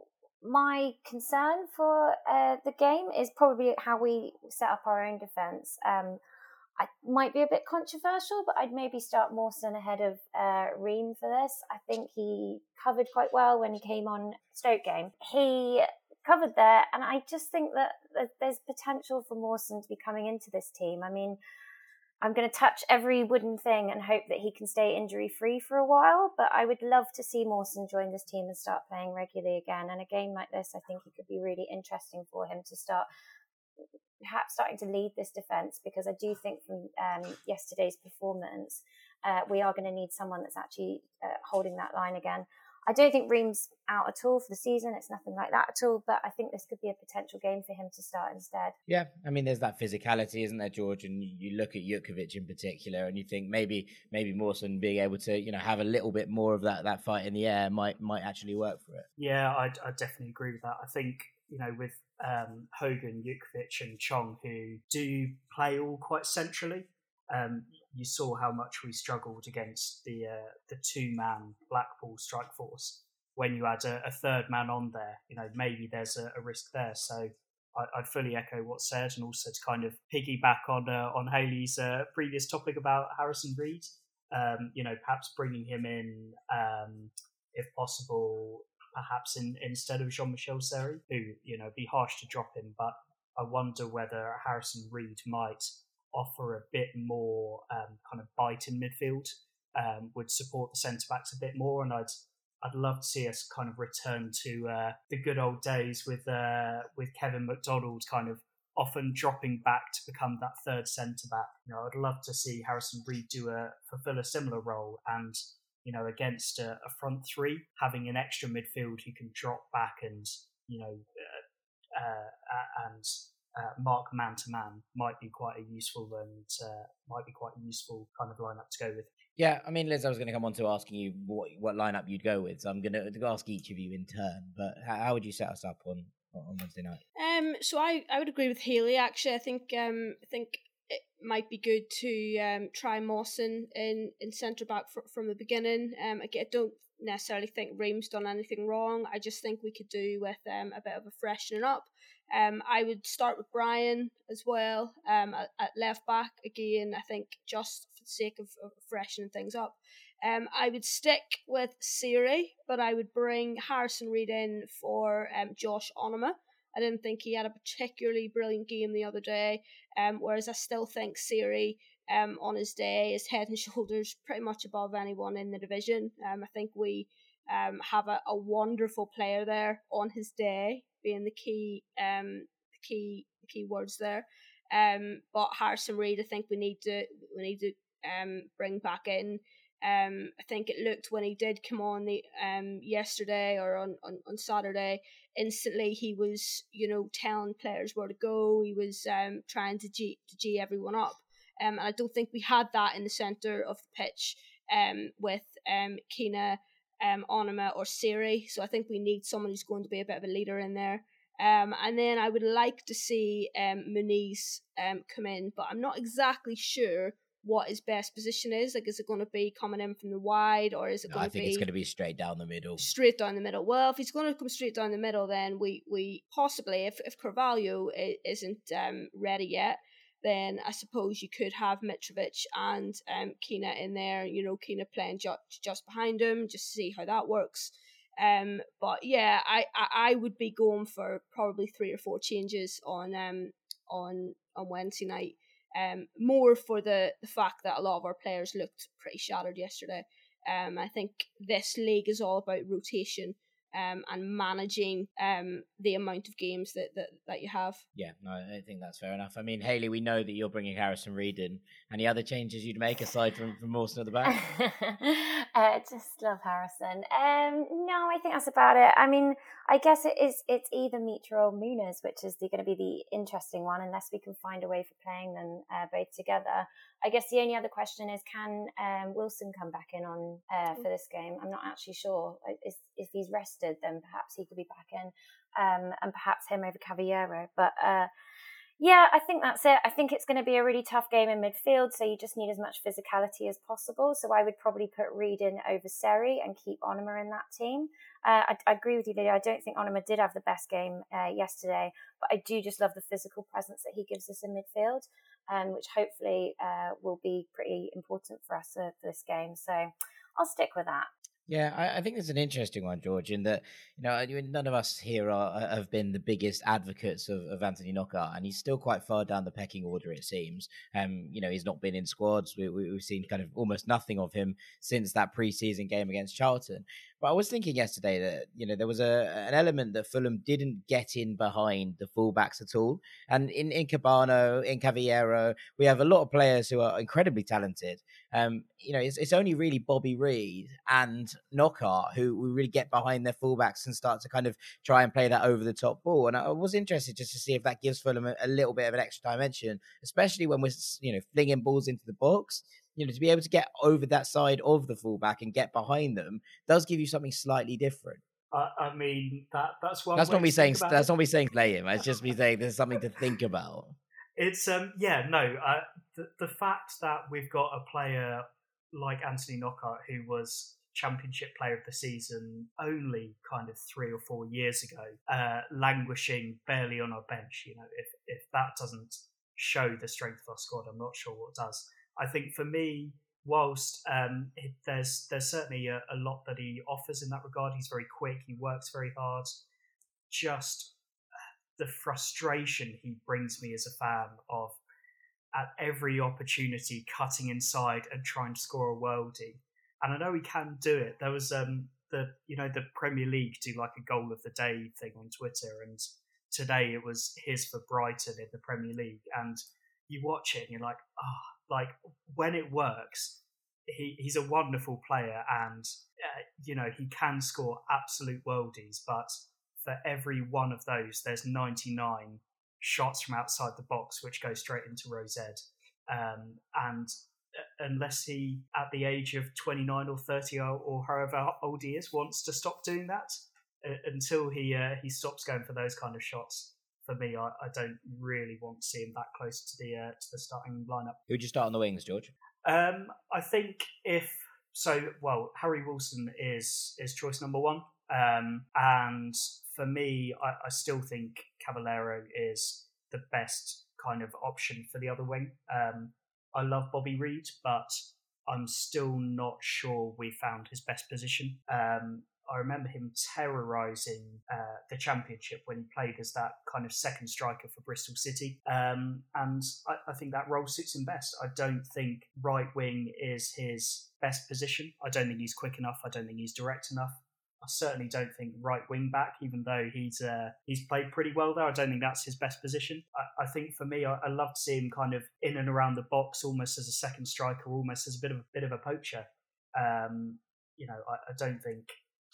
my concern for uh, the game is probably how we set up our own defence. Um, I might be a bit controversial, but I'd maybe start Mawson ahead of uh, Ream for this. I think he covered quite well when he came on Stoke game. He covered there, and I just think that there's potential for Mawson to be coming into this team. I mean, I'm going to touch every wooden thing and hope that he can stay injury-free for a while, but I would love to see Mawson join this team and start playing regularly again. And a game like this, I think it could be really interesting for him to start perhaps starting to lead this defence, because I do think from um, yesterday's performance, uh, we are going to need someone that's actually uh, holding that line again. I don't think Ream's out at all for the season. It's nothing like that at all, but I think this could be a potential game for him to start instead. Yeah, I mean, there's that physicality, isn't there, George? And you, you look at Jutkiewicz in particular, and you think maybe maybe Mawson being able to, you know, have a little bit more of that that fight in the air might might actually work for it. Yeah, I I definitely agree with that. I think, you know, with um, Hogan, Jutkiewicz and Chong, who do play all quite centrally, um, you saw how much we struggled against the uh, the two-man Blackpool strike force. When you add a, a third man on there, you know, maybe there's a, a risk there. So I, I'd fully echo what's said, and also to kind of piggyback on uh, on Hayley's uh, previous topic about Harrison Reed. Um, you know, perhaps bringing him in, um, if possible, perhaps in, instead of Jean-Michel Seri, who, you know, be harsh to drop him, but I wonder whether Harrison Reed might offer a bit more um, kind of bite in midfield, um, would support the centre-backs a bit more, and I'd I'd love to see us kind of return to uh, the good old days with uh, with Kevin McDonald kind of often dropping back to become that third centre-back. You know, I'd love to see Harrison Reed do a fulfil a similar role, and you know, against a, a front three, having an extra midfield who can drop back and, you know, uh, uh, and uh, mark man to man might be quite a useful and uh, might be quite a useful kind of lineup to go with. Yeah, I mean, Liz, I was going to come on to asking you what what lineup you'd go with, so I'm going to ask each of you in turn. But how, how would you set us up on on Wednesday night? Um, so I, I would agree with Hayley. Actually, I think um I think. it might be good to um, try Mawson in, in centre back fr- from the beginning. Um, I don't necessarily think Ream's done anything wrong. I just think we could do with um, a bit of a freshening up. Um, I would start with Brian as well um, at, at left back. Again, I think just for the sake of, of freshening things up. Um, I would stick with Siri, but I would bring Harrison Reed in for um, Josh Onuma. I didn't think he had a particularly brilliant game the other day, um, whereas I still think Siri um, on his day is head and shoulders pretty much above anyone in the division. Um, I think we um, have a, a wonderful player there on his day, being the key um, the key the key words there. Um, but Harrison Reed, I think we need to we need to um, bring back in. Um, I think it looked when he did come on the um yesterday or on, on, on Saturday, instantly he was, you know, telling players where to go. He was um trying to G to G everyone up. Um, and I don't think we had that in the centre of the pitch um with um Keena, um Onuma or Siri. So I think we need someone who's going to be a bit of a leader in there. Um, and then I would like to see um Muniz um come in, but I'm not exactly sure what his best position is. Like, is it going to be coming in from the wide, or is it No, going I to think be it's going to be straight down the middle. Straight down the middle. Well, if he's going to come straight down the middle, then we we possibly, if if Carvalho isn't um ready yet, then I suppose you could have Mitrovic and um Keena in there. You know, Keena playing just just behind him, just to see how that works. Um, but yeah, I, I I would be going for probably three or four changes on um on on Wednesday night. Um, more for the, the fact that a lot of our players looked pretty shattered yesterday. Um, I think this league is all about rotation um, and managing um, the amount of games that, that, that you have. Yeah, no, I think that's fair enough. I mean, Hayley, we know that you're bringing Harrison Reed in. Any other changes you'd make aside from, from Mawson at the back? uh, just love Harrison. Um, no, I think that's about it. I mean, I guess it is. It's either Mitra or Muniz, which is going to be the interesting one, unless we can find a way for playing them uh, both together. I guess the only other question is, can um, Wilson come back in on uh, for this game? I'm not actually sure. If, if he's rested, then perhaps he could be back in, um, and perhaps him over Cavallero. But uh, yeah, I think that's it. I think it's going to be a really tough game in midfield, so you just need as much physicality as possible. So I would probably put Reed in over Seri and keep Onuma in that team. Uh, I, I agree with you, Lydia. I don't think Onuma did have the best game uh, yesterday, but I do just love the physical presence that he gives us in midfield, um, which hopefully uh, will be pretty important for us uh, for this game. So I'll stick with that. Yeah, I, I think it's an interesting one, George, in that, you know, none of us here are, have been the biggest advocates of, of Anthony Knockaert, and he's still quite far down the pecking order, it seems. Um, you know, he's not been in squads. We, we, we've seen kind of almost nothing of him since that pre-season game against Charlton. But I was thinking yesterday that, you know, there was a an element that Fulham didn't get in behind the fullbacks at all. And in, in Cabano, in Cavallero, we have a lot of players who are incredibly talented. Um, you know, it's, it's only really Bobby Reed and Knockaert who, who really get behind their fullbacks and start to kind of try and play that over the top ball. And I was interested just to see if that gives Fulham a, a little bit of an extra dimension, especially when we're, you know, flinging balls into the box. You know, to be able to get over that side of the fullback and get behind them does give you something slightly different. Uh, I mean, that that's one. That's way not me to saying. think about That's it. not me saying play him. It's just me saying there's something to think about. It's um yeah no uh, the the fact that we've got a player like Anthony Knockaert, who was Championship Player of the Season only kind of three or four years ago, uh, languishing barely on our bench. You know, if if that doesn't show the strength of our squad, I'm not sure what does. I think for me, whilst um, it, there's there's certainly a, a lot that he offers in that regard. He's very quick. He works very hard. Just the frustration he brings me as a fan of, at every opportunity, cutting inside and trying to score a worldie. And I know he can do it. There was um the you know the Premier League do like a goal of the day thing on Twitter, and today it was his for Brighton in the Premier League. And you watch it and you're like, ah, oh, like when it works, he he's a wonderful player, and uh, you know he can score absolute worldies. But for every one of those, there's ninety-nine shots from outside the box which go straight into row Z. Um, and unless he, at the age of twenty-nine or thirty or, or however old he is, wants to stop doing that, uh, until he uh, he stops going for those kind of shots, for me, I, I don't really want to see him that close to the uh, to the starting lineup. Who would you start on the wings, George? Um, I think if so, well, Harry Wilson is is choice number one. Um, and for me, I, I still think Cavaleiro is the best kind of option for the other wing. Um, I love Bobby Reid, but I'm still not sure we found his best position. Um, I remember him terrorising uh, the Championship when he played as that kind of second striker for Bristol City. Um, and I, I think that role suits him best. I don't think right wing is his best position. I don't think he's quick enough. I don't think he's direct enough. I certainly don't think right wing back, even though he's uh, he's played pretty well there. I don't think that's his best position. I, I think for me, I, I love to see him kind of in and around the box, almost as a second striker, almost as a bit of a bit of a poacher. Um, you know, I, I don't think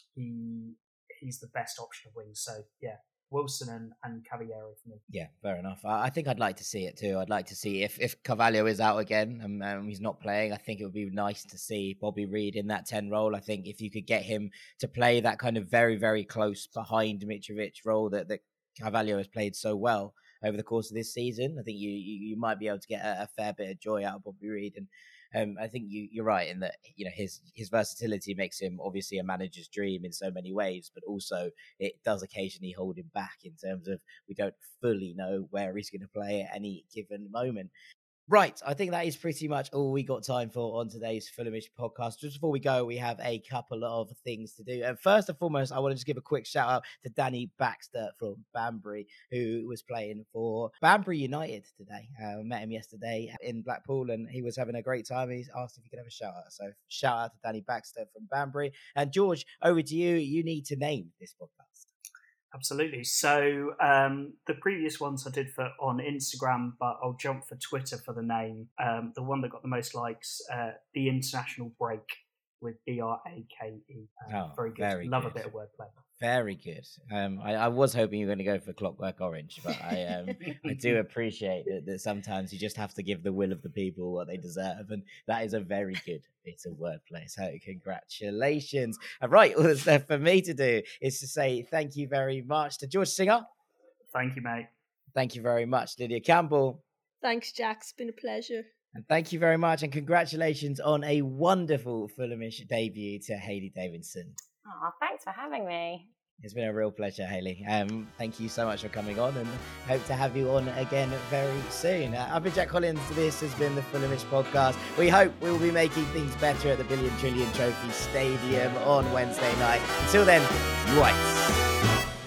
he he's the best option of wings. So yeah, Wilson and, and Cavaleiro for me. Yeah, fair enough. I, I think I'd like to see it too. I'd like to see if, if Carvalho is out again and um, he's not playing, I think it would be nice to see Bobby Reid in that ten role. I think if you could get him to play that kind of very, very close behind Mitrovic role that, that Carvalho has played so well over the course of this season, I think you you, you might be able to get a, a fair bit of joy out of Bobby Reid. And Um, I think you, you're right in that, you know, his his versatility makes him obviously a manager's dream in so many ways, but also it does occasionally hold him back in terms of we don't fully know where he's going to play at any given moment. Right, I think that is pretty much all we got time for on today's Fulhamish podcast. Just before we go, we have a couple of things to do. And first and foremost, I want to just give a quick shout out to Danny Baxter from Banbury, who was playing for Banbury United today. I uh, met him yesterday in Blackpool and he was having a great time. He asked if he could have a shout out. So shout out to Danny Baxter from Banbury. And George, over to you. You need to name this podcast. Absolutely. So um, the previous ones I did for on Instagram, but I'll jump for Twitter for the name. Um, the one that got the most likes, uh, The International Break with B R A K E. Uh, oh, very good. Very Love good. a bit of wordplay. Very good. Um, I, I was hoping you were going to go for Clockwork Orange, but I um, I do appreciate that, that sometimes you just have to give the will of the people what they deserve, and that is a very good bit of wordplay. So congratulations. All right, all that's left for me to do is to say thank you very much to George Singer. Thank you, mate. Thank you very much, Lydia Campbell. Thanks, Jack. It's been a pleasure. And thank you very much, and congratulations on a wonderful Fulhamish debut to Hayley Davidson. Oh, thanks for having me. It's been a real pleasure, Hayley. Um, thank you so much for coming on and hope to have you on again very soon. Uh, I've been Jack Collins. This has been the Fulhamish podcast. We hope we will be making things better at the Billion Trillion Trophy Stadium on Wednesday night. Until then, right.